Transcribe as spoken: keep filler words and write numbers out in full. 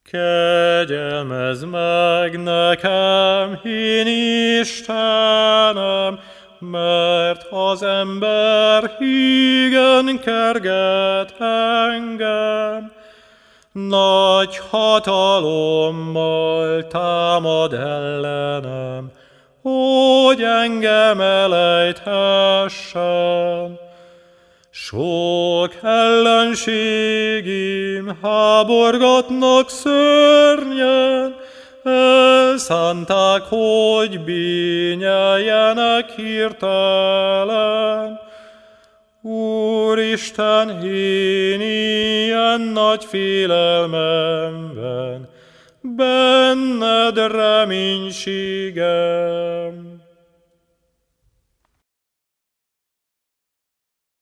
Kegyelmezd meg nekem, én Istenem, mert az ember hígen kerget engem. Nagy hatalommal támad ellenem, hogy engem elejthessen. Sok ellenségim háborgatnak szörnyen, elszánták, hogy bűneljenek hirtelen. Úristen, én ilyen nagy félelmemben, benned reménységem.